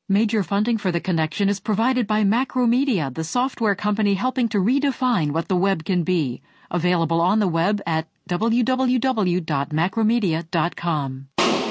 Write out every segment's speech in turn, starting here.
Major funding for The Connection is provided by Macromedia, the software company helping to redefine what the web can be. Available on the web at www.macromedia.com.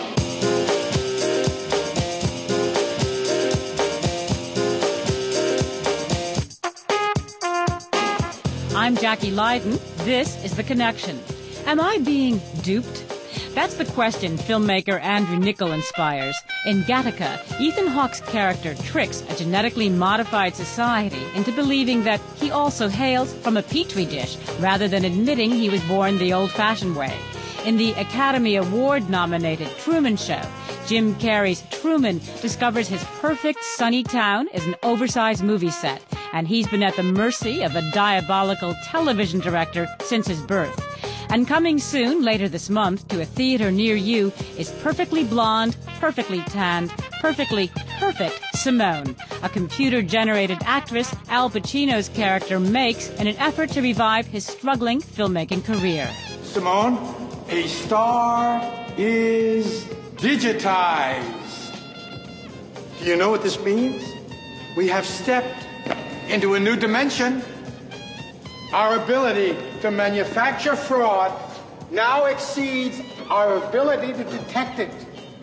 I'm Jackie Leiden. This is The Connection. Am I being duped? That's the question filmmaker Andrew Niccol inspires. In Gattaca, Ethan Hawke's character tricks a genetically modified society into believing that he also hails from a petri dish, rather than admitting he was born the old-fashioned way. In the Academy Award-nominated Truman Show, Jim Carrey's Truman discovers his perfect sunny town is an oversized movie set, and he's been at the mercy of a diabolical television director since his birth. And coming soon, later this month, to a theater near you is Perfectly Blonde, Perfectly Tanned, Perfectly Perfect Simone, a computer-generated actress Al Pacino's character makes in an effort to revive his struggling filmmaking career. Simone, a star is digitized. Do you know what this means? We have stepped into a new dimension. Our ability to manufacture fraud now exceeds our ability to detect it.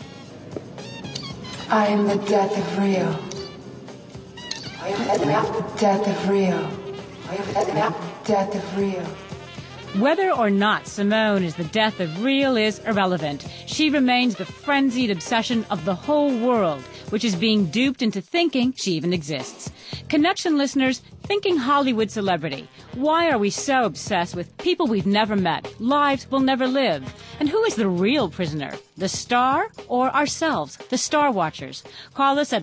I am the death of Rio. I am the death of Rio. I am the death of Rio. Whether or not Simone is the death of Rio is irrelevant. She remains the frenzied obsession of the whole world, which is being duped into thinking she even exists. Connection listeners, thinking Hollywood celebrity. Why are we so obsessed with people we've never met, lives we'll never live? And who is the real prisoner? The star or ourselves, the Star Watchers? Call us at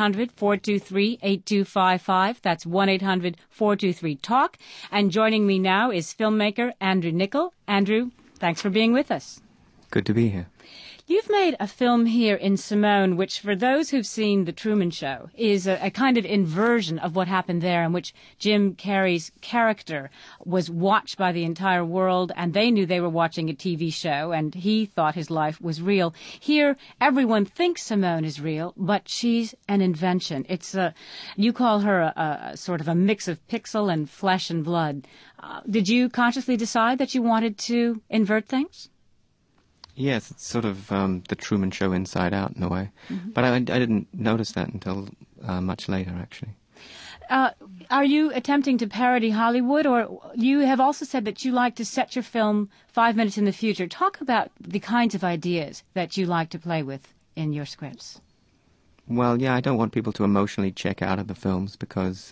1-800-423-8255. That's 1-800-423-TALK. And joining me now is filmmaker Andrew Niccol. Andrew, thanks for being with us. Good to be here. You've made a film here in Simone, which for those who've seen The Truman Show is a kind of inversion of what happened there, in which Jim Carrey's character was watched by the entire world, and they knew they were watching a TV show, and he thought his life was real. Here, everyone thinks Simone is real, but she's an invention. You call her a sort of a mix of pixel and flesh and blood. Did you consciously decide that you wanted to invert things? Yes, it's sort of the Truman Show inside out in a way. Mm-hmm. But I didn't notice that until much later, actually. Are you attempting to parody Hollywood, or you have also said that you like to set your film 5 minutes in the future? Talk about the kinds of ideas that you like to play with in your scripts. Well, yeah, I don't want people to emotionally check out of the films because,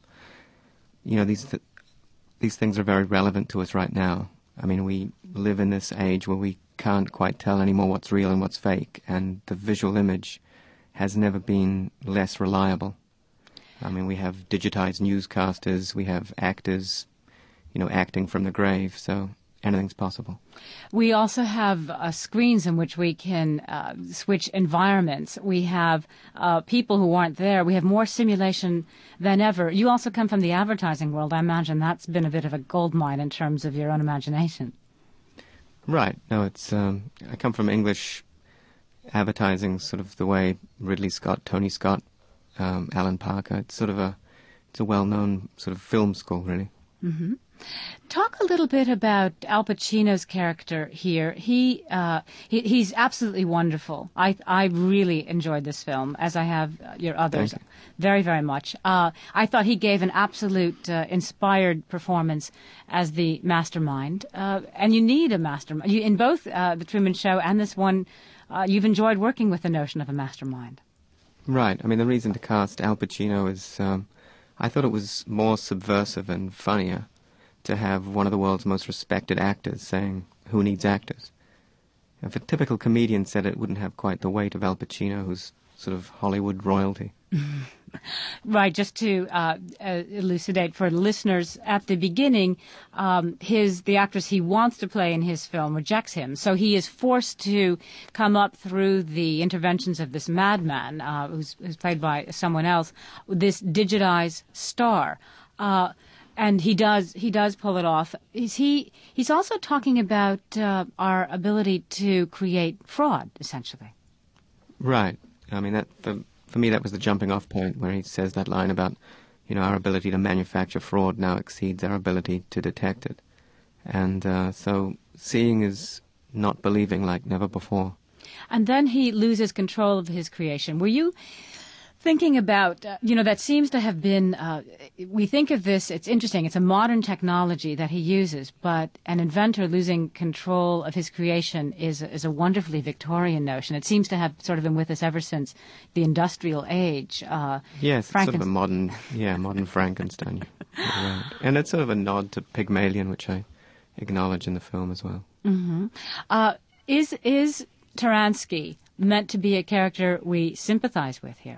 these things are very relevant to us right now. I mean, we live in this age where we can't quite tell anymore what's real and what's fake, and the visual image has never been less reliable. I mean, we have digitized newscasters, we have actors, acting from the grave, so anything's possible. We also have screens in which we can switch environments. We have people who aren't there. We have more simulation than ever. You also come from the advertising world. I imagine that's been a bit of a goldmine in terms of your own imagination. Right. No, it's I come from English advertising, sort of the way Ridley Scott, Tony Scott, Alan Parker. It's a well-known sort of film school, really. Mm-hmm. Talk a little bit about Al Pacino's character here. He's absolutely wonderful. I really enjoyed this film, as I have your others. Thank you. Very, very much. I thought he gave an absolute inspired performance as the mastermind. And you need a mastermind. In both The Truman Show and this one, you've enjoyed working with the notion of a mastermind. Right. I mean, the reason to cast Al Pacino is I thought it was more subversive and funnier to have one of the world's most respected actors saying, "Who needs actors?" If a typical comedian said it wouldn't have quite the weight of Al Pacino, who's sort of Hollywood royalty. Right, just to elucidate for listeners, at the beginning, the actress he wants to play in his film rejects him, so he is forced to come up through the interventions of this madman, who's played by someone else, this digitized star. And he does pull it off. He's also talking about our ability to create fraud, essentially. Right. I mean, that for me, that was the jumping-off point where he says that line about, our ability to manufacture fraud now exceeds our ability to detect it. And so seeing is not believing like never before. And then he loses control of his creation. Were you thinking about, that seems to have been, we think of this, it's interesting, it's a modern technology that he uses, but an inventor losing control of his creation is a wonderfully Victorian notion. It seems to have sort of been with us ever since the industrial age. Yes, it's sort of a modern Frankenstein. You're right. And it's sort of a nod to Pygmalion, which I acknowledge in the film as well. Mm-hmm. Is Taransky meant to be a character we sympathize with here?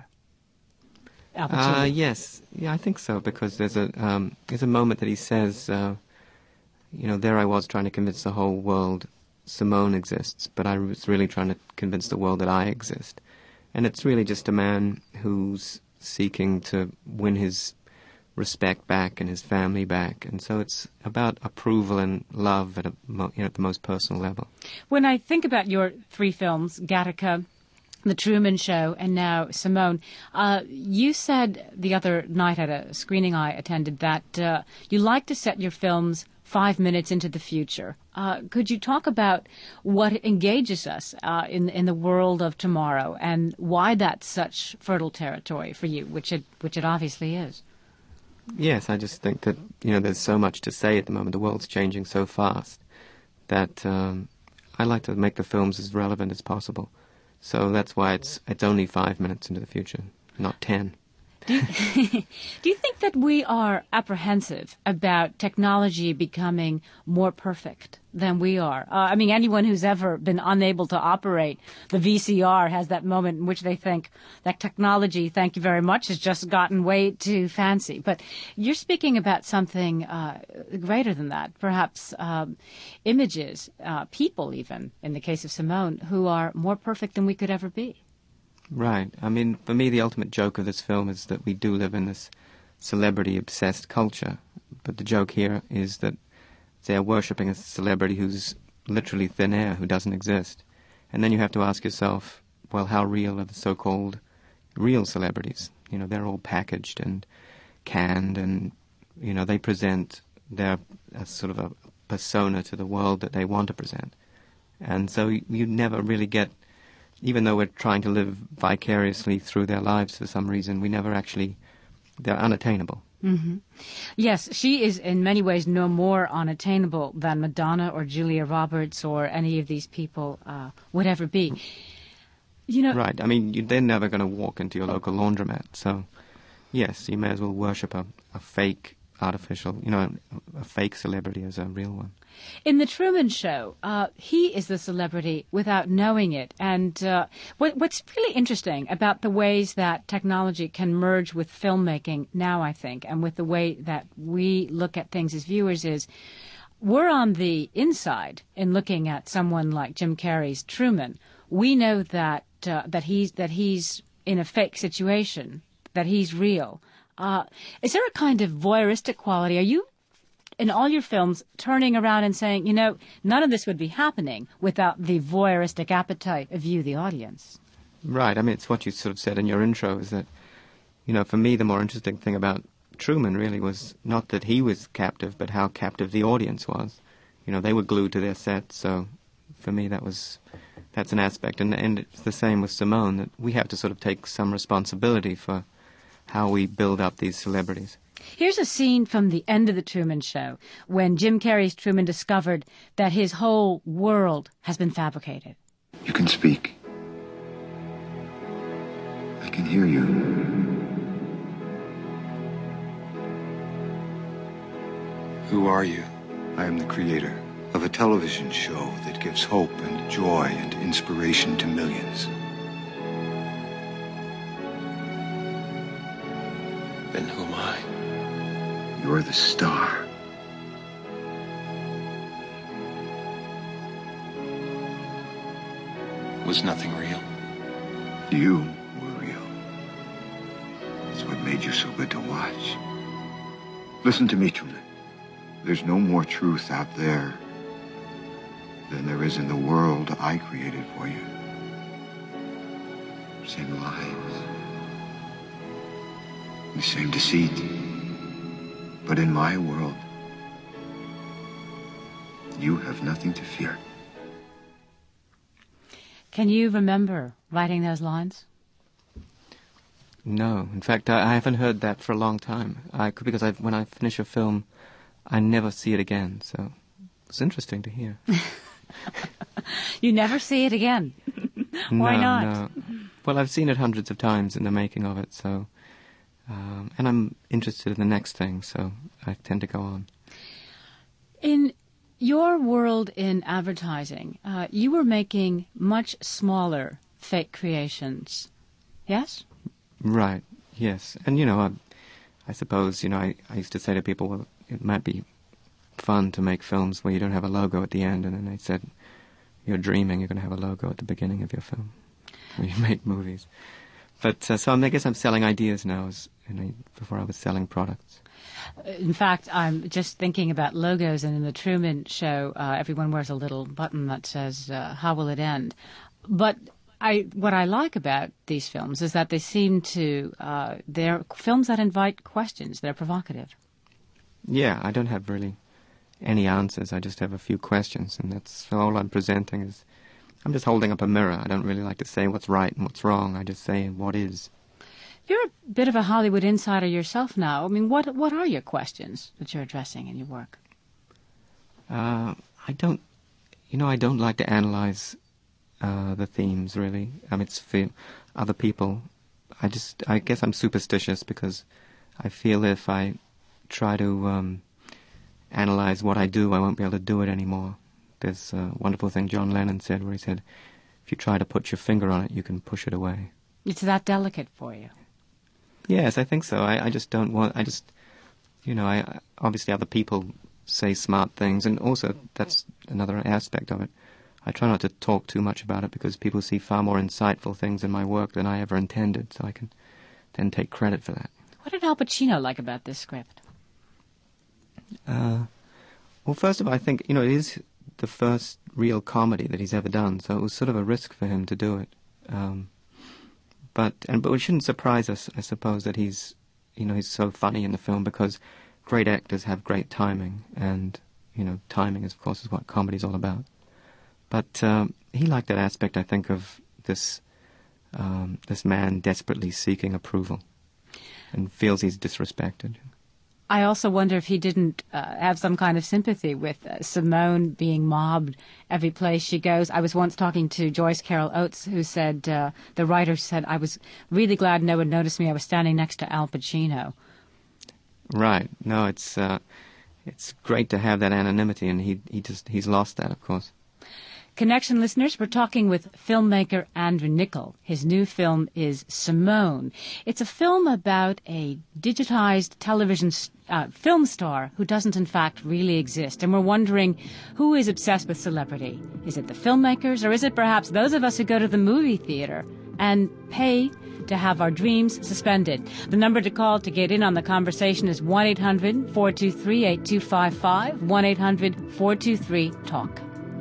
Yes, yeah, I think so, because there's a moment that he says, there I was trying to convince the whole world Simone exists, but I was really trying to convince the world that I exist. And it's really just a man who's seeking to win his respect back and his family back, and so it's about approval and love at the most personal level. When I think about your three films, Gattaca, The Truman Show, and now Simone, you said the other night at a screening I attended that you like to set your films 5 minutes into the future. Could you talk about what engages us in the world of tomorrow and why that's such fertile territory for you, which it obviously is? Yes, I just think that, there's so much to say at the moment. The world's changing so fast that I like to make the films as relevant as possible. So that's why it's only 5 minutes into the future, not 10. Do you think that we are apprehensive about technology becoming more perfect than we are? Anyone who's ever been unable to operate the VCR has that moment in which they think that technology, thank you very much, has just gotten way too fancy. But you're speaking about something greater than that, perhaps images, people even, in the case of Simone, who are more perfect than we could ever be. Right. For me, the ultimate joke of this film is that we do live in this celebrity-obsessed culture. But the joke here is that they're worshipping a celebrity who's literally thin air, who doesn't exist. And then you have to ask yourself, well, how real are the so-called real celebrities? They're all packaged and canned, and, they present their sort of a persona to the world that they want to present. And so you never really get... Even though we're trying to live vicariously through their lives for some reason, we never actually... They're unattainable. Mm-hmm. Yes, she is in many ways no more unattainable than Madonna or Julia Roberts or any of these people would ever be. Right. They're never going to walk into your local laundromat. So, yes, you may as well worship a fake artificial, a fake celebrity as a real one. In The Truman Show, he is the celebrity without knowing it. And what's really interesting about the ways that technology can merge with filmmaking now, I think, and with the way that we look at things as viewers is we're on the inside in looking at someone like Jim Carrey's Truman. We know that he's in a fake situation, that he's real. Is there a kind of voyeuristic quality? Are you, in all your films, turning around and saying, none of this would be happening without the voyeuristic appetite of you, the audience? Right. It's what you sort of said in your intro, is that, for me, the more interesting thing about Truman really was not that he was captive, but how captive the audience was. They were glued to their sets, so for me that's an aspect. And it's the same with Simone, that we have to sort of take some responsibility for how we build up these celebrities. Here's a scene from the end of The Truman Show, when Jim Carrey's Truman discovered that his whole world has been fabricated. You can speak. I can hear you. Who are you? I am the creator of a television show that gives hope and joy and inspiration to millions. Then who am I? You're the star. Was nothing real? You were real. That's what made you so good to watch. Listen to me, Truman. There's no more truth out there than there is in the world I created for you. Same lies, the same deceit. But in my world, you have nothing to fear. Can you remember writing those lines? No. In fact, I haven't heard that for a long time. Because when I finish a film, I never see it again. So it's interesting to hear. You never see it again. Why not? No. Well, I've seen it hundreds of times in the making of it, so... and I'm interested in the next thing, so I tend to go on. In your world in advertising, you were making much smaller fake creations, yes? Right, yes. And, I suppose, I used to say to people, well, it might be fun to make films where you don't have a logo at the end, and then they said, you're dreaming, you're going to have a logo at the beginning of your film when you make movies. But so I guess I'm selling ideas now before I was selling products. In fact, I'm just thinking about logos, and in the Truman Show, everyone wears a little button that says, how will it end? But what I like about these films is that they seem to, they're films that invite questions. They're provocative. Yeah, I don't have really any answers. I just have a few questions, and that's all I'm presenting is... I'm just holding up a mirror. I don't really like to say what's right and what's wrong. I just say what is. You're a bit of a Hollywood insider yourself now. I mean, what are your questions that you're addressing in your work? I don't like to analyze the themes, really. I mean, it's for other people. I guess I'm superstitious because I feel if I try to analyze what I do, I won't be able to do it anymore. There's a wonderful thing John Lennon said where he said, if you try to put your finger on it, you can push it away. It's that delicate for you. Yes, I think so. I just don't want... obviously other people say smart things, and also that's another aspect of it. I try not to talk too much about it because people see far more insightful things in my work than I ever intended, so I can then take credit for that. What did Al Pacino like about this script? Well, first of all, I think, it is the first real comedy that he's ever done, so it was sort of a risk for him to do it. But it shouldn't surprise us, I suppose, that he's so funny in the film, because great actors have great timing, and, timing, of course, is what comedy's all about. But he liked that aspect, I think, of this man desperately seeking approval and feels he's disrespected. I also wonder if he didn't have some kind of sympathy with Simone being mobbed every place she goes. I was once talking to Joyce Carol Oates, who said, the writer said, I was really glad no one noticed me. I was standing next to Al Pacino. Right. No, it's great to have that anonymity, and he's lost that, of course. Connection listeners, we're talking with filmmaker Andrew Niccol. His new film is Simone. It's a film about a digitized television film star who doesn't in fact really exist. And we're wondering, who is obsessed with celebrity? Is it the filmmakers, or is it perhaps those of us who go to the movie theater and pay to have our dreams suspended? The number to call to get in on the conversation is 1-800-423-8255, 1-800-423-TALK.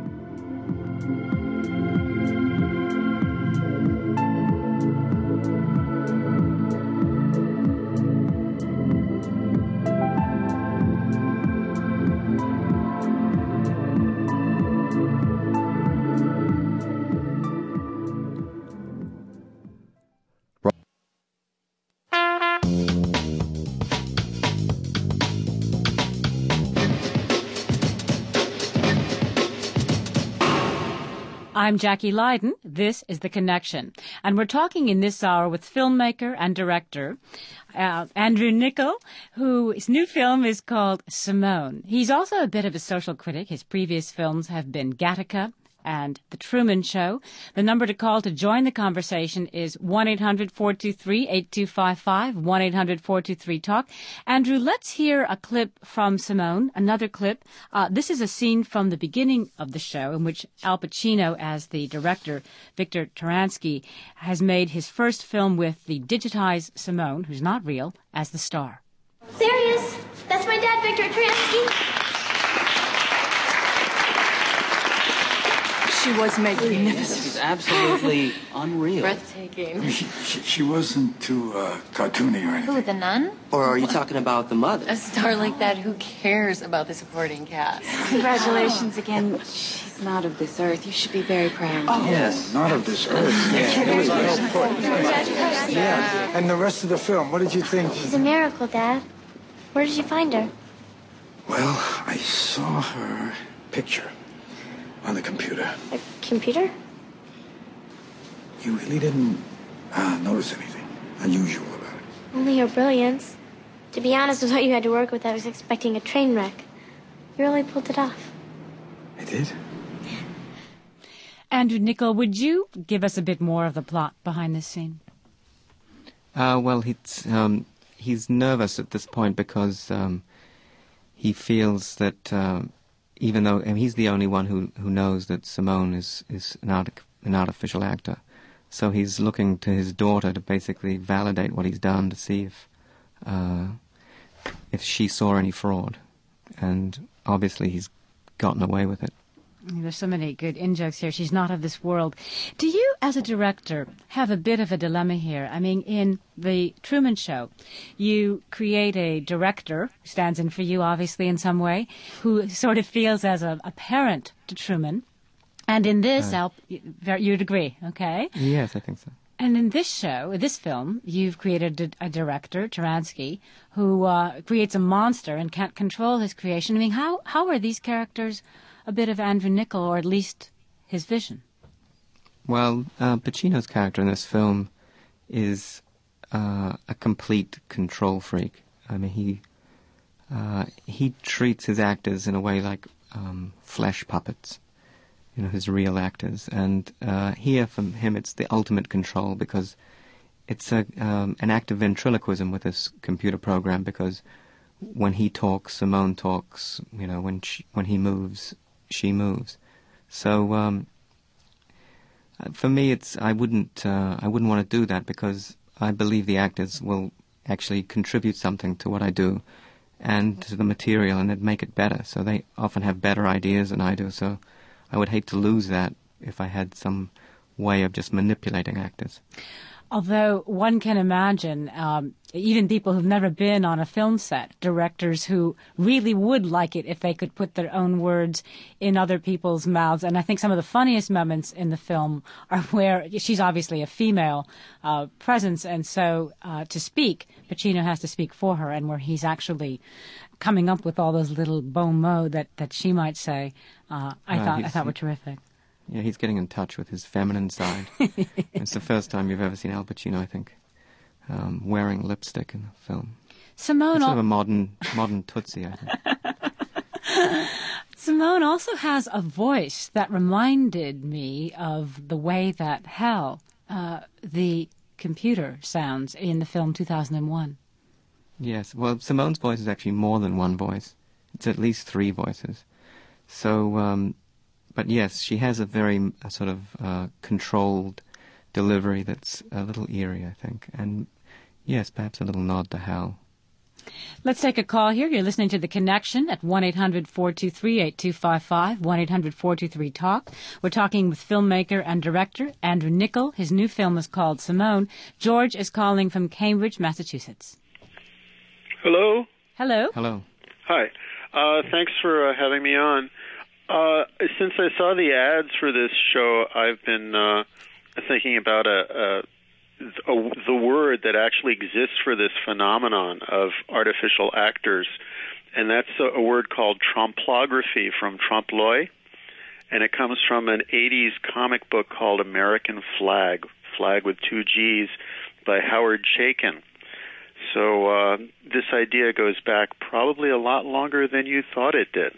I'm Jackie Leiden. This is The Connection. And we're talking in this hour with filmmaker and director Andrew Niccol, whose new film is called Simone. He's also a bit of a social critic. His previous films have been Gattaca and The Truman Show. The number to call to join the conversation is 1-800-423-8255, 1-800-423-TALK. Andrew, let's hear a clip from Simone, another clip. This is a scene from the beginning of the show in which Al Pacino, as the director, Victor Taransky, has made his first film with the digitized Simone, who's not real, as the star. There he is. That's my dad, Victor Taransky. She was magnificent. She's absolutely unreal. Breathtaking. She wasn't too cartoony or anything. Who, the nun? Or are you talking about the mother? A star like that, who cares about the supporting cast? Congratulations again. She's not of this earth. You should be very proud. Oh, yes. Not of this earth. Yeah, it was well put. Yeah. And the rest of the film, what did you think? She's a miracle, Dad. Where did you find her? Well, I saw her picture on the computer. A computer? You really didn't notice anything unusual about it? Only her brilliance. To be honest with what you had to work with, I was expecting a train wreck. You really pulled it off. I did? Andrew Niccol, would you give us a bit more of the plot behind this scene? Well, he's nervous at this point because he feels that even though he's the only one who knows that Simone is an artificial actor, so he's looking to his daughter to basically validate what he's done, to see if she saw any fraud, and obviously he's gotten away with it. There's so many good in-jokes here. She's not of this world. Do you, as a director, have a bit of a dilemma here? I mean, in The Truman Show, you create a director, who stands in for you, obviously, in some way, who sort of feels as a parent to Truman. And in this, you'd agree, okay? Yes, I think so. And in this show, this film, you've created a director, Taransky, who creates a monster and can't control his creation. I mean, how are these characters a bit of Andrew Niccol, or at least his vision? Well, Pacino's character in this film is a complete control freak. I mean, he treats his actors in a way like flesh puppets, his real actors. And here, from him, it's the ultimate control, because it's an act of ventriloquism with this computer program, because when he talks, Simone talks. When he moves, she moves. So for me, I wouldn't want to do that, because I believe the actors will actually contribute something to what I do and to the material, and it'd make it better. So they often have better ideas than I do. So I would hate to lose that if I had some way of just manipulating actors. Although one can imagine, even people who've never been on a film set, directors who really would like it if they could put their own words in other people's mouths. And I think some of the funniest moments in the film are where she's obviously a female presence, and so to speak, Pacino has to speak for her, and where he's actually coming up with all those little bon mots that she might say, I thought were terrific. Yeah, he's getting in touch with his feminine side. It's the first time you've ever seen Al Pacino, I think, wearing lipstick in a film. Simone, it's sort of a modern Tootsie, I think. Simone also has a voice that reminded me of the way that Hal, the computer, sounds in the film 2001. Yes, well, Simone's voice is actually more than one voice. It's at least 3 voices. So, but yes, she has a very sort of controlled delivery that's a little eerie, I think. And yes, perhaps a little nod to Hal. Let's take a call here. You're listening to The Connection at 1-800-423-8255, 1-800-423-TALK. We're talking with filmmaker and director Andrew Niccol. His new film is called Simone. George is calling from Cambridge, Massachusetts. Hello? Hello. Hello. Hi. Thanks for having me on. Since I saw the ads for this show, I've been thinking about the word that actually exists for this phenomenon of artificial actors, and that's a word called tromplography, from trompe-l'oeil, and it comes from an 80s comic book called American Flag with 2 G's, by Howard Chaykin. So this idea goes back probably a lot longer than you thought it did.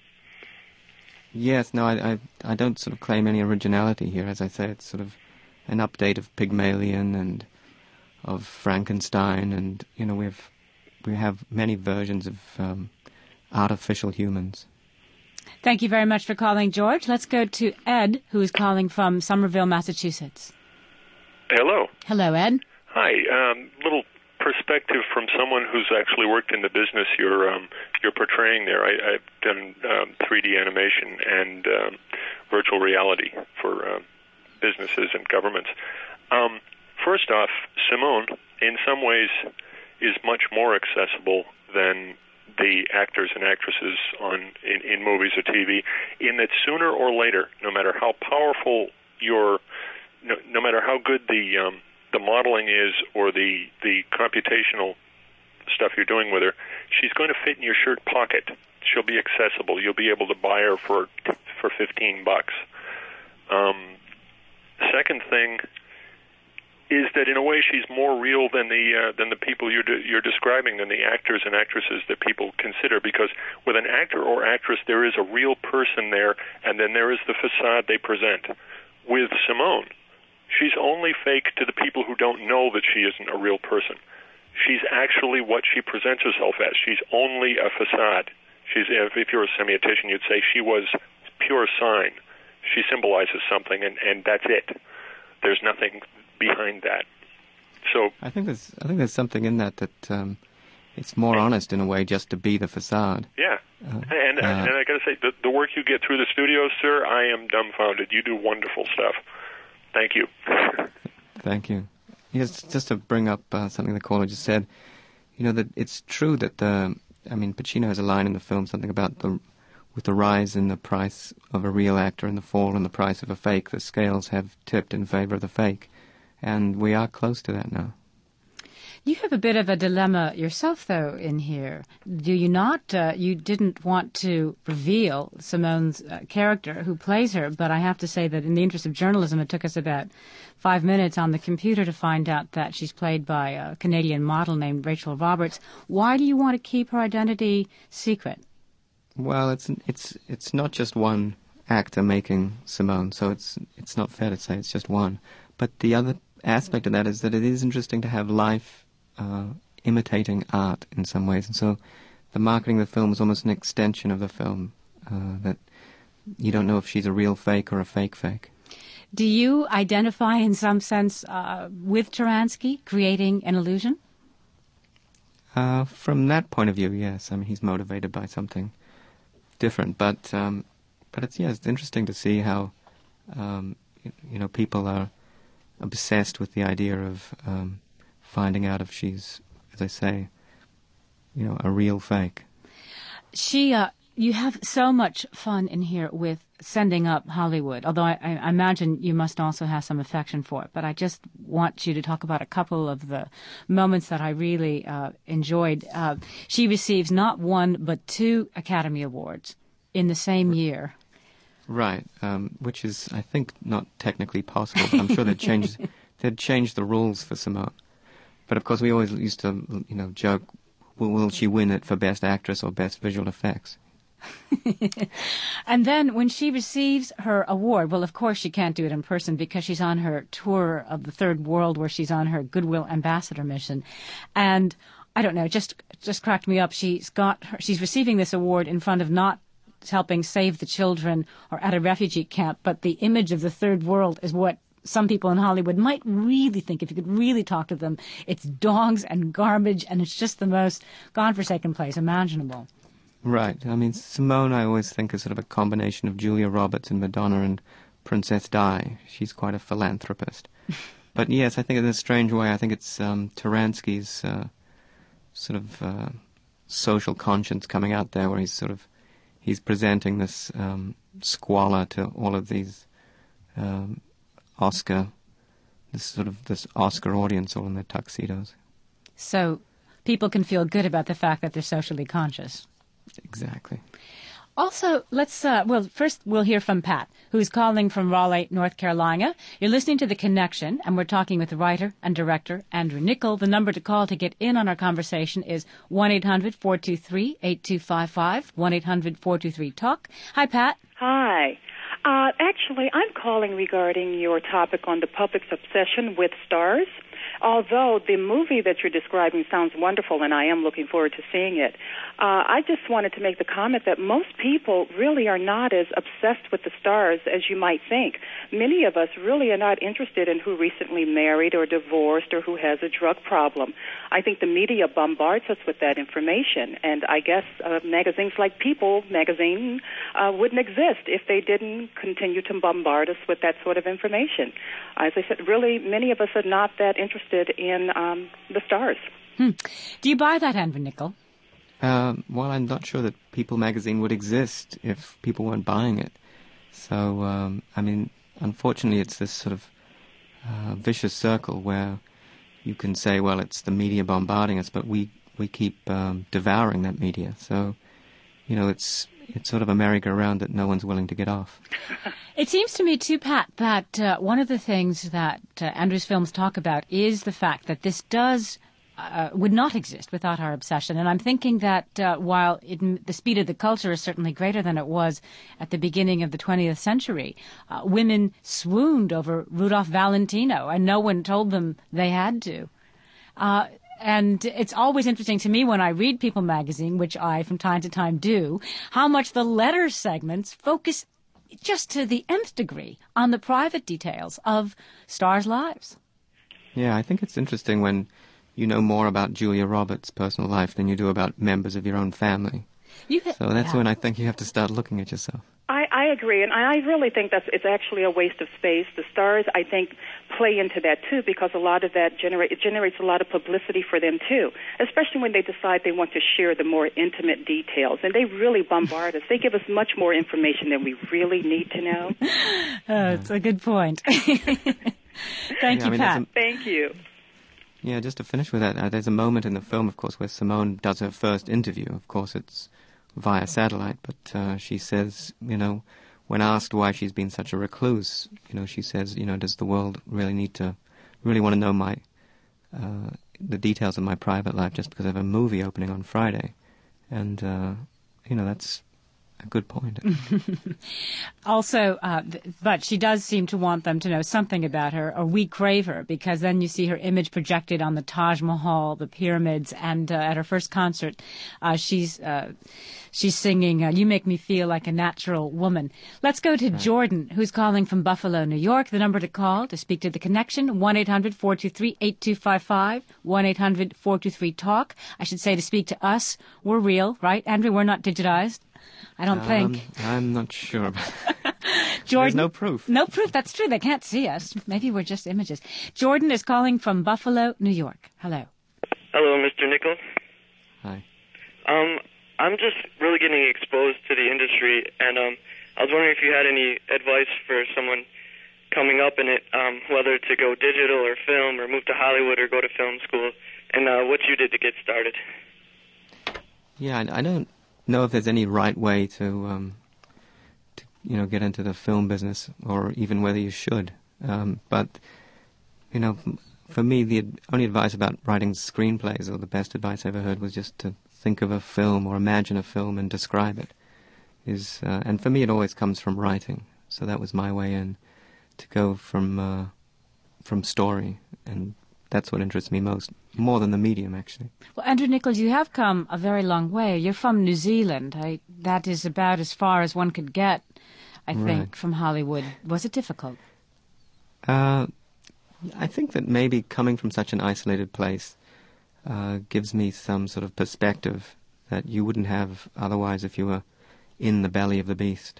Yes, no, I don't sort of claim any originality here. As I say, it's sort of an update of Pygmalion and of Frankenstein, and we have many versions of artificial humans. Thank you very much for calling, George. Let's go to Ed, who is calling from Somerville, Massachusetts. Hello. Hello, Ed. Hi. Little perspective from someone who's actually worked in the business you're portraying there. I've done 3D animation and virtual reality for businesses and governments. First off, Simone, in some ways, is much more accessible than the actors and actresses in movies or TV, in that sooner or later, no matter how powerful no matter how good the modeling is or the computational stuff you're doing with her, she's going to fit in your shirt pocket. She'll be accessible. You'll be able to buy her for $15. Second thing is that in a way she's more real than the people you're describing, than the actors and actresses that people consider. Because with an actor or actress, there is a real person there, and then there is the facade they present. With Simone, she's only fake to the people who don't know that she isn't a real person. She's actually what she presents herself as. She's only a facade. If you're a semiotician, you'd say she was pure sign. She symbolizes something, and that's it. There's nothing behind that. So I think there's something in that it's more honest in a way just to be the facade. Yeah. And I got to say, the work you get through the studios, sir, I am dumbfounded. You do wonderful stuff. Thank you. Thank you. Yes, just to bring up something the caller just said, that it's true that Pacino has a line in the film, something about with the rise in the price of a real actor and the fall in the price of a fake, the scales have tipped in favor of the fake. And we are close to that now. You have a bit of a dilemma yourself, though, in here. Do you not? You didn't want to reveal Simone's character, who plays her, but I have to say that in the interest of journalism, it took us about 5 minutes on the computer to find out that she's played by a Canadian model named Rachel Roberts. Why do you want to keep her identity secret? Well, it's not just one actor making Simone, so it's not fair to say it's just one. But the other aspect of that is that it is interesting to have life imitating art in some ways. And so the marketing of the film is almost an extension of the film, that you don't know if she's a real fake or a fake fake. Do you identify in some sense with Taransky, creating an illusion? From that point of view, yes. He's motivated by something different. But it's interesting to see how people are obsessed with the idea of finding out if she's, as I say, a real fake. You have so much fun in here with sending up Hollywood, although I imagine you must also have some affection for it. But I just want you to talk about a couple of the moments that I really enjoyed. She receives not one, but 2 Academy Awards in the same year. Right, which is, I think, not technically possible, but I'm sure they'd changed the rules for Simone. But of course, we always used to, joke, will she win it for Best Actress or Best Visual Effects? And then when she receives her award, well, of course she can't do it in person because she's on her tour of the Third World, where she's on her Goodwill Ambassador mission. And I don't know, just cracked me up. She's receiving this award in front of not helping save the children or at a refugee camp, but the image of the Third World is what some people in Hollywood might really think, if you could really talk to them. It's dogs and garbage, and it's just the most godforsaken place imaginable. Right. Simone, I always think, is sort of a combination of Julia Roberts and Madonna and Princess Di. She's quite a philanthropist. But yes, I think in a strange way, I think it's Taransky's social conscience coming out there, where he's presenting this squalor to all of these this Oscar audience all in their tuxedos. So people can feel good about the fact that they're socially conscious. Exactly. Also, first we'll hear from Pat, who's calling from Raleigh, North Carolina. You're listening to The Connection, and we're talking with writer and director Andrew Niccol. The number to call to get in on our conversation is 1-800-423-8255, 1-800-423-TALK. Hi, Pat. Hi. Actually, I'm calling regarding your topic on the public's obsession with stars. although the movie that you're describing sounds wonderful, and I am looking forward to seeing it, I just wanted to make the comment that most people really are not as obsessed with the stars as you might think. Many of us really are not interested in who recently married or divorced or who has a drug problem. I think the media bombards us with that information, and I guess magazines like People magazine wouldn't exist if they didn't continue to bombard us with that sort of information. As I said, really, many of us are not that interested in the stars. Do you buy that, Andrew Niccol? Well, I'm not sure that People magazine would exist if people weren't buying it. So, I mean, unfortunately, it's this sort of vicious circle where you can say, well, it's the media bombarding us, but we keep devouring that media. So, you know, it's sort of a merry-go-round that no one's willing to get off. It seems to me, too, Pat, that one of the things that Andrew's films talk about is the fact that this would not exist without our obsession. And I'm thinking that while the speed of the culture is certainly greater than it was at the beginning of the 20th century, women swooned over Rudolph Valentino, and no one told them they had to. And it's always interesting to me when I read People magazine, which I from time to time do, how much the letter segments focus just to the nth degree on the private details of stars' lives. Yeah, I think it's interesting when you know more about Julia Roberts' personal life than you do about members of your own family. So that's when I think you have to start looking at yourself. I agree, and I really think it's actually a waste of space. The stars, I think, play into that, too, because a lot of that generates a lot of publicity for them, too, especially when they decide they want to share the more intimate details. And they really bombard us. They give us much more information than we really need to know. It's a good point. Thank you, Pat. Thank you. Yeah, just to finish with that, there's a moment in the film, of course, where Simone does her first interview. Of course, it's via satellite, but she says, you know, when asked why she's been such a recluse, you know, she says, you know, does the world really want to know the details of my private life just because I have a movie opening on Friday? And, you know, that's a good point. Also, but she does seem to want them to know something about her, or we crave her, because then you see her image projected on the Taj Mahal, the pyramids, and at her first concert, she's singing, You Make Me Feel Like a Natural Woman. Let's go to Jordan, who's calling from Buffalo, New York. The number to call to speak to The Connection, 1-800-423-8255, 1-800-423-TALK. I should say to speak to us. We're real, right? Andrew, we're not digitized. I don't think. I'm not sure about that. Jordan, there's no proof. No proof. That's true. They can't see us. Maybe we're just images. Jordan is calling from Buffalo, New York. Hello. Hello, Mr. Niccol. Hi. I'm just really getting exposed to the industry, and I was wondering if you had any advice for someone coming up in it, whether to go digital or film, or move to Hollywood or go to film school, and what you did to get started. Yeah, I don't know if there's any right way to you know, get into the film business, or even whether you should. But you know, for me, the only advice about writing screenplays, or the best advice I ever heard, was just to think of a film or imagine a film and describe it. And for me, it always comes from writing. So that was my way in, to go from story, and that's what interests me more than the medium, actually. Well, Andrew Niccol, you have come a very long way. You're from New Zealand. That is about as far as one could get, I think, from Hollywood. Was it difficult? I think that maybe coming from such an isolated place gives me some sort of perspective that you wouldn't have otherwise if you were in the belly of the beast.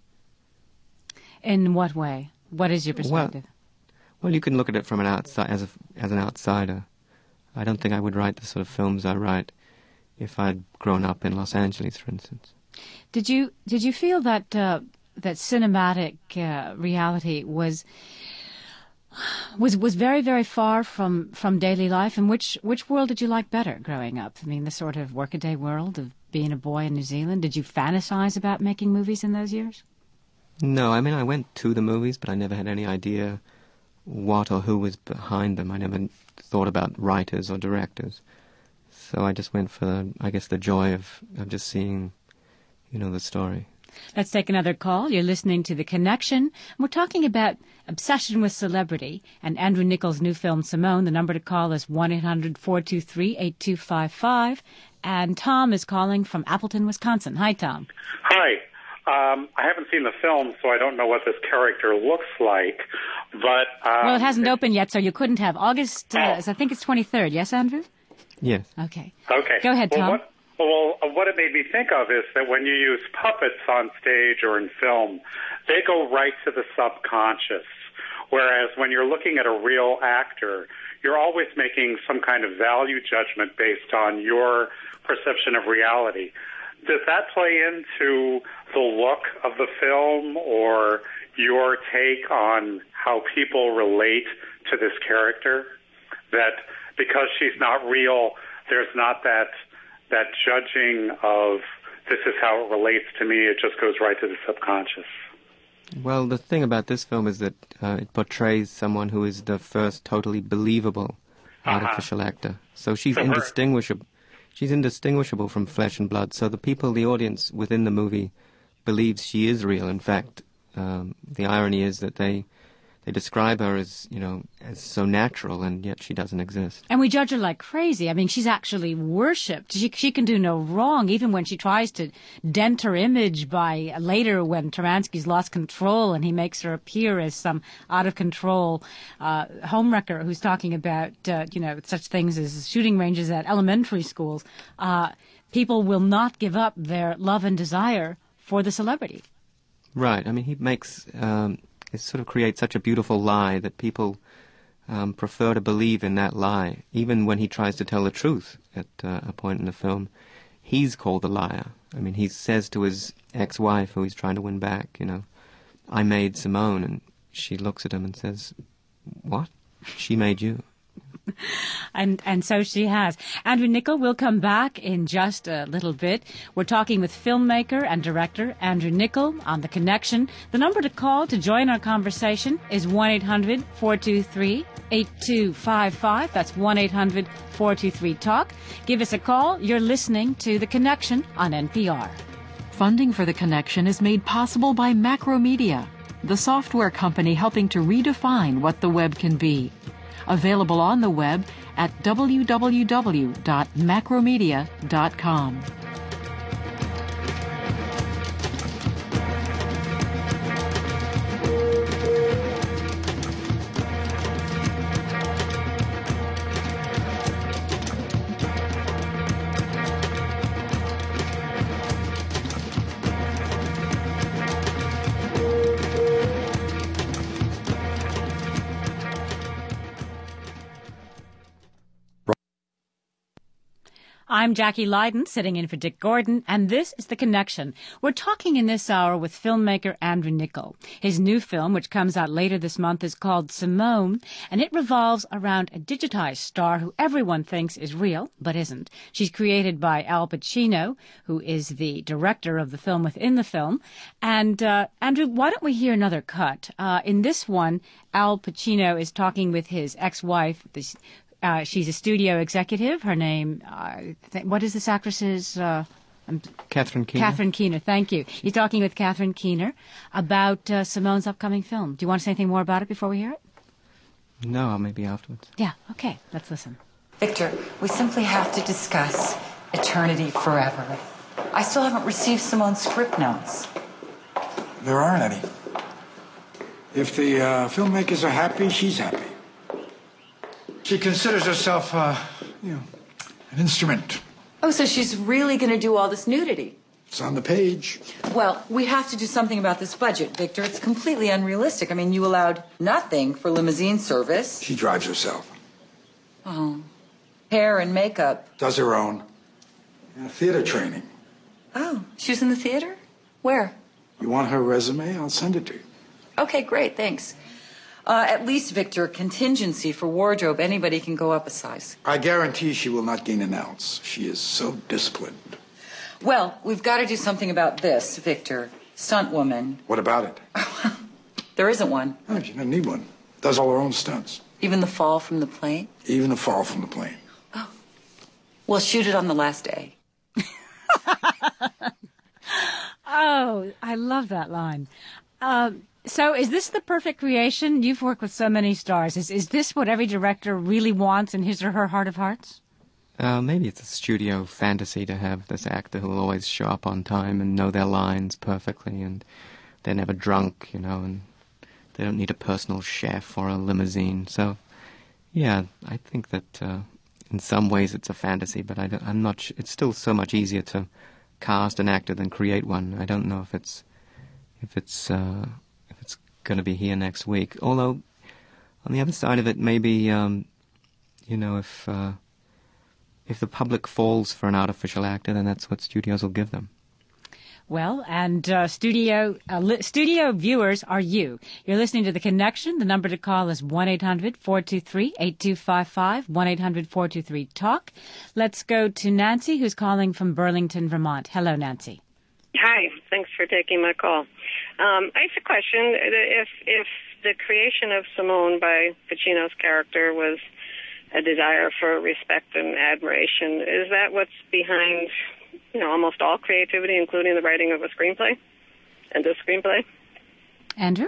In what way? What is your perspective? Well, you can look at it from an outside, as an outsider. I don't think I would write the sort of films I write if I'd grown up in Los Angeles, for instance. Did you feel that that cinematic reality was very, very far from daily life? And which world did you like better growing up? I mean, the sort of workaday world of being a boy in New Zealand. Did you fantasize about making movies in those years? No, I mean, I went to the movies, but I never had any idea what or who was behind them. I never thought about writers or directors. So I just went for, I guess, the joy of just seeing, you know, the story. Let's take another call. You're listening to The Connection. We're talking about obsession with celebrity and Andrew Niccol's new film, Simone. The number to call is 1-800-423-8255. And Tom is calling from Appleton, Wisconsin. Hi, Tom. Hi. I haven't seen the film, so I don't know what this character looks like. But well, it hasn't opened yet, so you couldn't have. August, I think it's 23rd. Yes, Andrew? Yes. Okay. Okay. Go ahead, Tom. What it made me think of is that when you use puppets on stage or in film, they go right to the subconscious. Whereas when you're looking at a real actor, you're always making some kind of value judgment based on your perception of reality. Does that play into the look of the film or your take on how people relate to this character? That because she's not real, there's not that judging of this is how it relates to me, it just goes right to the subconscious. Well, the thing about this film is that it portrays someone who is the first totally believable artificial actor. So she's indistinguishable. She's indistinguishable from flesh and blood. So the audience within the movie believes she is real. In fact, the irony is that they describe her as, as so natural, and yet she doesn't exist. And we judge her like crazy. I mean, she's actually worshipped. She can do no wrong, even when she tries to dent her image by later when Taransky's lost control and he makes her appear as some out-of-control homewrecker who's talking about, such things as shooting ranges at elementary schools. People will not give up their love and desire for the celebrity. Right. I mean, he makes... it sort of creates such a beautiful lie that people prefer to believe in that lie. Even when he tries to tell the truth at a point in the film, he's called a liar. I mean, he says to his ex-wife, who he's trying to win back, I made Simone, and she looks at him and says, what? She made you. And so she has. Andrew Niccol will come back in just a little bit. We're talking with filmmaker and director Andrew Niccol on The Connection. The number to call to join our conversation is 1-800-423-8255. That's 1-800-423-TALK. Give us a call. You're listening to The Connection on NPR. Funding for The Connection is made possible by Macromedia, the software company helping to redefine what the web can be. Available on the web at www.macromedia.com. I'm Jackie Leiden, sitting in for Dick Gordon, and this is The Connection. We're talking in this hour with filmmaker Andrew Niccol. His new film, which comes out later this month, is called Simone, and it revolves around a digitized star who everyone thinks is real, but isn't. She's created by Al Pacino, who is the director of the film within the film. And, Andrew, why don't we hear another cut? In this one, Al Pacino is talking with his ex-wife, she's a studio executive. Her name, what is this actress's? Catherine Keener. Catherine Keener, thank you. He's talking with Catherine Keener about Simone's upcoming film. Do you want to say anything more about it before we hear it? No, maybe afterwards. Yeah, okay, let's listen. Victor, we simply have to discuss Eternity Forever. I still haven't received Simone's script notes. There aren't any. If the filmmakers are happy, she's happy. She considers herself, an instrument. Oh, so she's really going to do all this nudity? It's on the page. Well, we have to do something about this budget, Victor. It's completely unrealistic. I mean, you allowed nothing for limousine service. She drives herself. Oh. Hair and makeup. Does her own. Theater training. Oh, she was in the theater? Where? You want her resume? I'll send it to you. Okay, great, thanks. At least, Victor, contingency for wardrobe, anybody can go up a size. I guarantee she will not gain an ounce. She is so disciplined. Well, we've got to do something about this, Victor. Stunt woman. What about it? There isn't one. Oh, she doesn't need one. Does all her own stunts. Even the fall from the plane? Even the fall from the plane. Oh. We'll shoot it on the last day. Oh, Oh, I love that line. So is this the perfect creation? You've worked with so many stars. Is this what every director really wants in his or her heart of hearts? Maybe it's a studio fantasy to have this actor who will always show up on time and know their lines perfectly, and they're never drunk, and they don't need a personal chef or a limousine. So, yeah, I think that in some ways it's a fantasy, but I'm not. It's still so much easier to cast an actor than create one. I don't know if it's going to be here next week. Although, on the other side of it, maybe if the public falls for an artificial actor, then that's what studios will give them. Well, and studio viewers are you. You're listening to The Connection. The number to call is 1-800-423-8255, 1-800-423-TALK. Let's go to Nancy, who's calling from Burlington, Vermont. Hello, Nancy. Hi. Thanks for taking my call. I have a question. If the creation of Simone by Pacino's character was a desire for respect and admiration, is that what's behind, almost all creativity, including the writing of a screenplay and a screenplay? Andrew?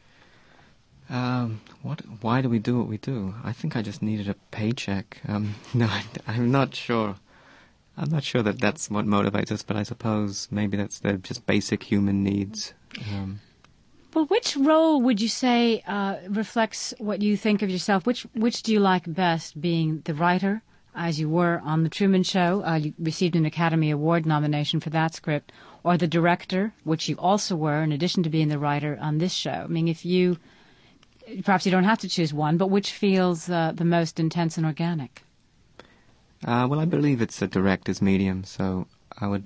Why do we do what we do? I think I just needed a paycheck. No, I'm not sure. I'm not sure that that's what motivates us, but I suppose maybe they're just basic human needs. Well, which role would you say reflects what you think of yourself? Which do you like best, being the writer, as you were on The Truman Show? You received an Academy Award nomination for that script, or the director, which you also were, in addition to being the writer on this show. I mean, perhaps you don't have to choose one, but which feels the most intense and organic? Well, I believe it's a director's medium, so I would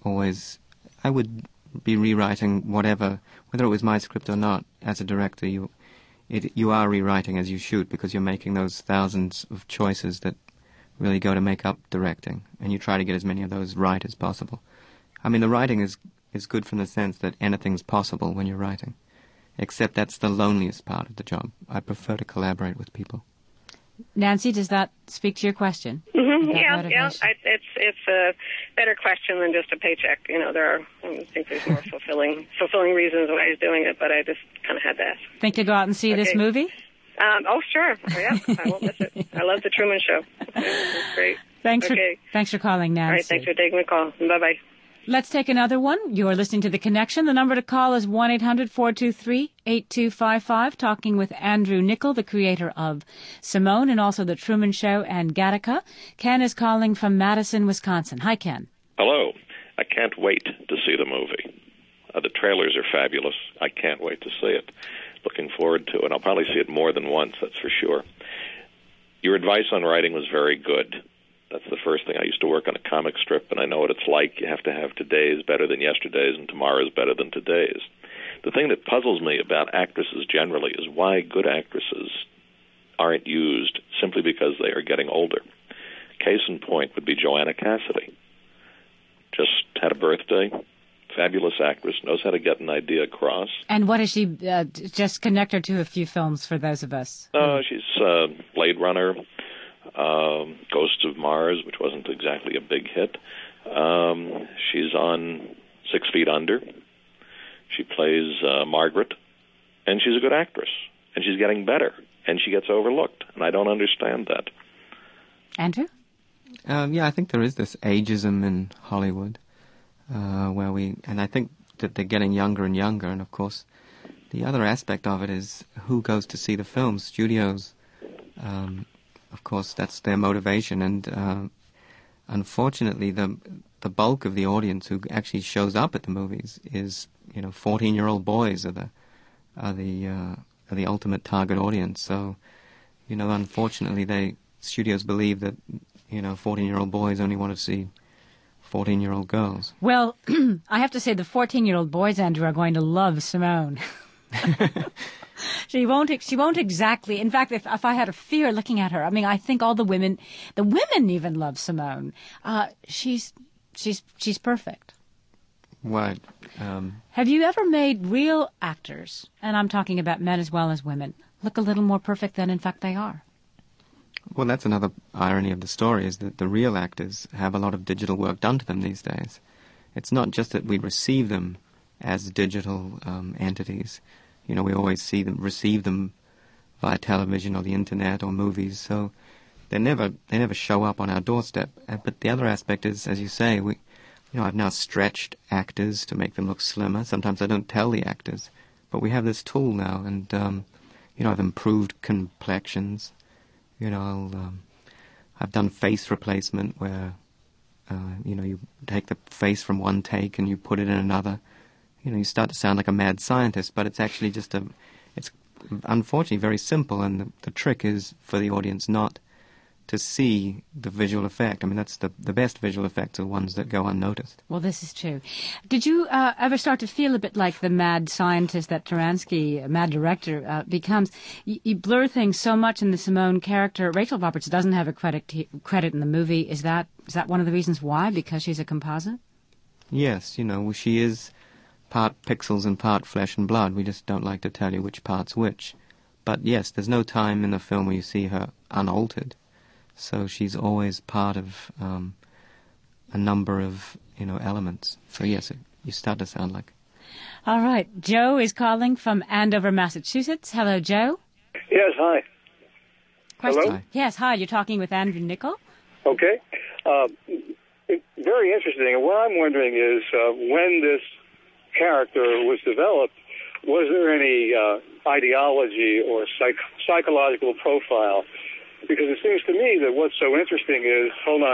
be rewriting whether it was my script or not. As a director, you are rewriting as you shoot, because you're making those thousands of choices that really go to make up directing, and you try to get as many of those right as possible. I mean, the writing is good from the sense that anything's possible when you're writing, except that's the loneliest part of the job. I prefer to collaborate with people. Nancy, does that speak to your question? Mm-hmm. Yeah. It's a better question than just a paycheck. I think there's more fulfilling reasons why he's doing it, but I just kind of had to ask. Think you'll go out and see this movie? Oh, sure. Yeah, I won't miss it. I love The Truman Show. It's great. Thanks for calling, Nancy. All right, thanks for taking the call. Bye-bye. Let's take another one. You're listening to The Connection. The number to call is 1-800-423-8255, talking with Andrew Niccol, the creator of Simone and also The Truman Show and Gattaca. Ken is calling from Madison, Wisconsin. Hi, Ken. Hello. I can't wait to see the movie. The trailers are fabulous. I can't wait to see it. Looking forward to it. I'll probably see it more than once, that's for sure. Your advice on writing was very good. That's the first thing. I used to work on a comic strip, and I know what it's like. You have to have today's better than yesterday's, and tomorrow's better than today's. The thing that puzzles me about actresses generally is why good actresses aren't used simply because they are getting older. Case in point would be Joanna Cassidy. Just had a birthday. Fabulous actress, knows how to get an idea across. And what is she? Just connect her to a few films for those of us. She's Blade Runner, Ghosts of Mars, which wasn't exactly a big hit. She's on 6 Feet Under. She plays Margaret, and she's a good actress, and she's getting better, and she gets overlooked, and I don't understand that. Andrew? Yeah, I think there is this ageism in Hollywood, and I think that they're getting younger and younger, and of course, the other aspect of it is who goes to see the films. Studios, of course, that's their motivation, and unfortunately, the bulk of the audience who actually shows up at the movies is 14-year-old boys are the ultimate target audience. So, unfortunately, studios believe that 14-year-old boys only want to see 14-year-old girls. Well, I have to say the 14-year-old boys, Andrew, are going to love Simone. She won't exactly. In fact, if I had a fear looking at her, I mean, I think all the women even love Simone. She's perfect. What? Have you ever made real actors, and I'm talking about men as well as women, look a little more perfect than in fact they are? Well, that's another irony of the story, is that the real actors have a lot of digital work done to them these days. It's not just that we receive them as digital entities. You know, we always receive them via television or the internet or movies, so they never show up on our doorstep. But the other aspect is, as you say, I've now stretched actors to make them look slimmer. Sometimes I don't tell the actors, but we have this tool now, and I've improved complexions. I've done face replacement where you take the face from one take and you put it in another. You start to sound like a mad scientist, but it's actually it's unfortunately very simple, and the trick is for the audience not to see the visual effect. I mean, that's the best visual effects are the ones that go unnoticed. Well, this is true. Did you ever start to feel a bit like the mad scientist that Taransky, mad director, becomes? You blur things so much in the Simone character. Rachel Roberts doesn't have a credit in the movie. Is that one of the reasons why? Because she's a composite? Yes, she is part pixels and part flesh and blood. We just don't like to tell you which part's which. But yes, there's no time in the film where you see her unaltered. So she's always part of a number of, elements. So yes, you start to sound like. All right. Joe is calling from Andover, Massachusetts. Hello, Joe. Yes, hi. Question? Hello? Yes, hi. You're talking with Andrew Niccol. Okay. Very interesting. And what I'm wondering is, when this character was developed, was there any ideology or psychological profile? Because it seems to me that what's so interesting is,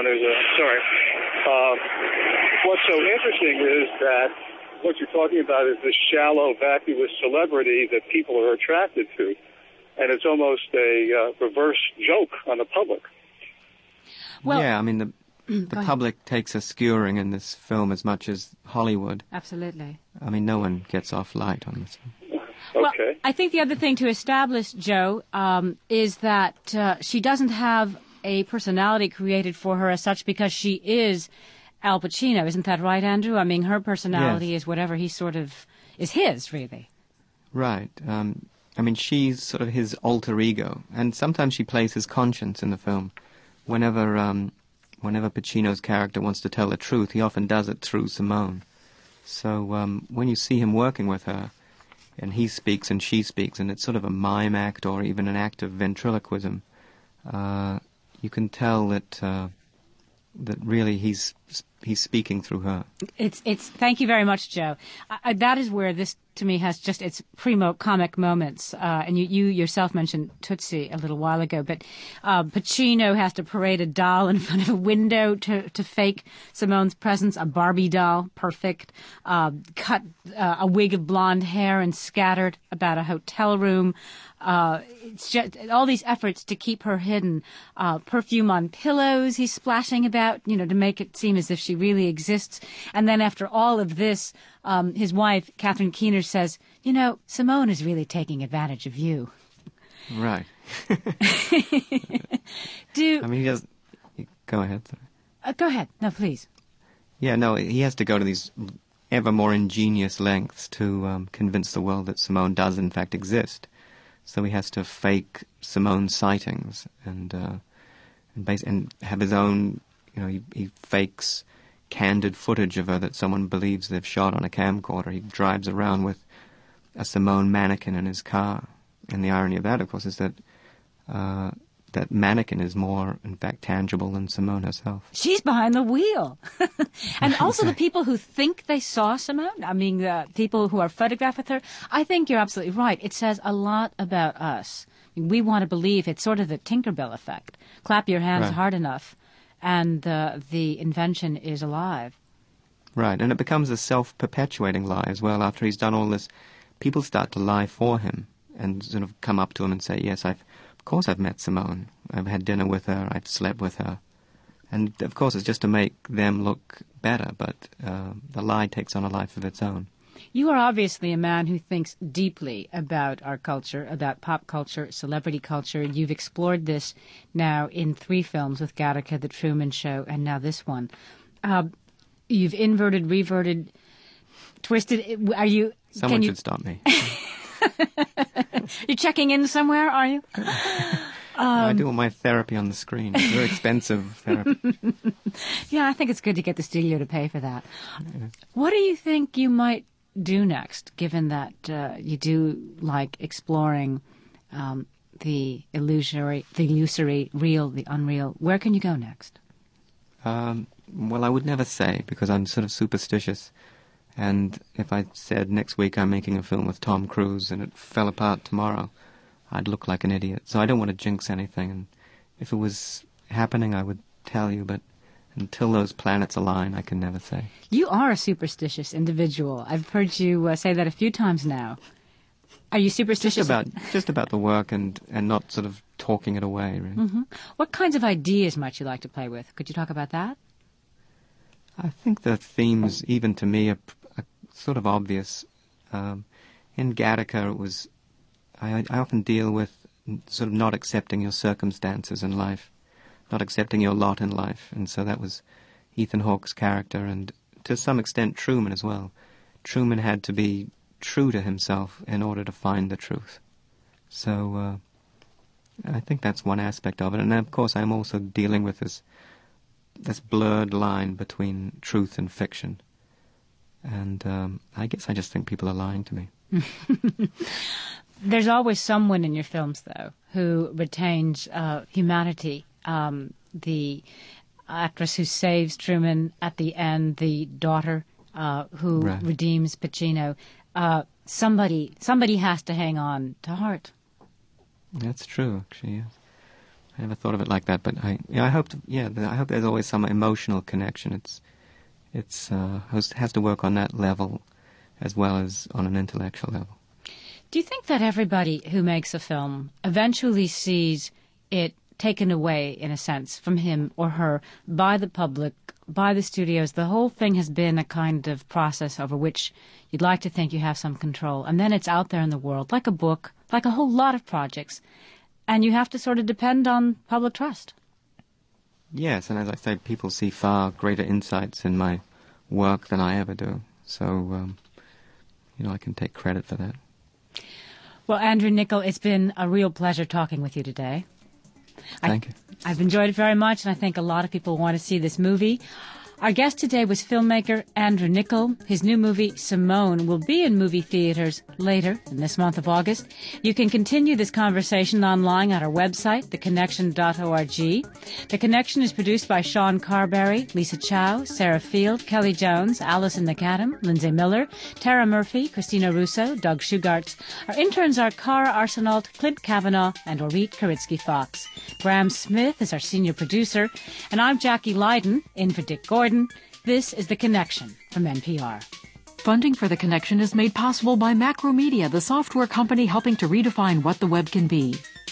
what's so interesting is that what you're talking about is this shallow, vacuous celebrity that people are attracted to. And it's almost a reverse joke on the public. Well, yeah, I mean, the public takes a skewering in this film as much as Hollywood. Absolutely. I mean, no one gets off light on this one. Well, I think the other thing to establish, Joe, is that she doesn't have a personality created for her as such because she is Al Pacino. Isn't that right, Andrew? I mean, her personality is whatever he sort of is his, really. Right. I mean, she's sort of his alter ego, and sometimes she plays his conscience in the film. Whenever Pacino's character wants to tell the truth, he often does it through Simone. So when you see him working with her, and he speaks and she speaks, and it's sort of a mime act or even an act of ventriloquism, you can tell that really he's speaking through her. It's. Thank you very much, Joe. That is where this, to me, has just its primo comic moments. And you yourself mentioned Tootsie a little while ago, but Pacino has to parade a doll in front of a window to fake Simone's presence, a Barbie doll, perfect, cut a wig of blonde hair and scattered about a hotel room. It's just all these efforts to keep her hidden. Perfume on pillows he's splashing about, to make it seem as if she really exists. And then after all of this, his wife, Catherine Keener, says, Simone is really taking advantage of you. Right. I mean, he does... Go ahead. Go ahead. No, please. Yeah, no, he has to go to these ever more ingenious lengths to convince the world that Simone does in fact exist. So he has to fake Simone's sightings and have his own, he fakes candid footage of her that someone believes they've shot on a camcorder. He drives around with a Simone mannequin in his car. And the irony of that, of course, is that that mannequin is more, in fact, tangible than Simone herself. She's behind the wheel. And also the people who think they saw Simone, I mean, the people who are photographed with her, I think you're absolutely right. It says a lot about us. I mean, we want to believe it's sort of the Tinkerbell effect. Clap your hands hard enough, and the invention is alive. Right, and it becomes a self-perpetuating lie as well. After he's done all this, people start to lie for him and sort of come up to him and say, yes, of course I've met Simone. I've had dinner with her. I've slept with her. And, of course, it's just to make them look better, but the lie takes on a life of its own. You are obviously a man who thinks deeply about our culture, about pop culture, celebrity culture. You've explored this now in 3 films with Gattaca, The Truman Show, and now this one. You've inverted, reverted, twisted. Are you... Someone should stop me. You're checking in somewhere, are you? I do all my therapy on the screen. It's very expensive therapy. Yeah, I think it's good to get the studio to pay for that. Yeah. What do you think you might do next, given that you do like exploring the illusory, real, the unreal? Where can you go next? Well, I would never say, because I'm sort of superstitious. And if I said next week I'm making a film with Tom Cruise and it fell apart tomorrow, I'd look like an idiot. So I don't want to jinx anything. And if it was happening, I would tell you, but until those planets align, I can never say. You are a superstitious individual. I've heard you say that a few times now. Are you superstitious? Just about the work and not sort of talking it away, really. Mm-hmm. What kinds of ideas might you like to play with? Could you talk about that? I think the themes, even to me, are sort of obvious. In Gattaca, it was... I often deal with sort of not accepting your circumstances in life, not accepting your lot in life. And so that was Ethan Hawke's character, and to some extent Truman as well. Truman had to be true to himself in order to find the truth. So I think that's one aspect of it. And of course I'm also dealing with this blurred line between truth and fiction. And I guess I just think people are lying to me. There's always someone in your films, though, who retains humanity. The actress who saves Truman at the end, the daughter who redeems Pacino. Somebody has to hang on to Hart. That's true, actually. Yes. I never thought of it like that, but I hope there's always some emotional connection. It has to work on that level as well as on an intellectual level. Do you think that everybody who makes a film eventually sees it taken away, in a sense, from him or her by the public, by the studios? The whole thing has been a kind of process over which you'd like to think you have some control, and then it's out there in the world, like a book, like a whole lot of projects, and you have to sort of depend on public trust. Yes, and as I say, people see far greater insights in my work than I ever do. So, I can take credit for that. Well, Andrew Niccol, it's been a real pleasure talking with you today. Thank you. I've enjoyed it very much, and I think a lot of people want to see this movie. Our guest today was filmmaker Andrew Niccol. His new movie, Simone, will be in movie theaters later in this month of August. You can continue this conversation online at our website, theconnection.org. The Connection is produced by Sean Carberry, Lisa Chow, Sarah Field, Kelly Jones, Alison McAdam, Lindsay Miller, Tara Murphy, Christina Russo, Doug Shugarts. Our interns are Cara Arsenault, Clint Kavanaugh, and Orit Karitsky-Fox. Graham Smith is our senior producer, and I'm Jackie Leiden, in for Dick Gordon. This is The Connection from NPR. Funding for The Connection is made possible by Macromedia, the software company helping to redefine what the web can be.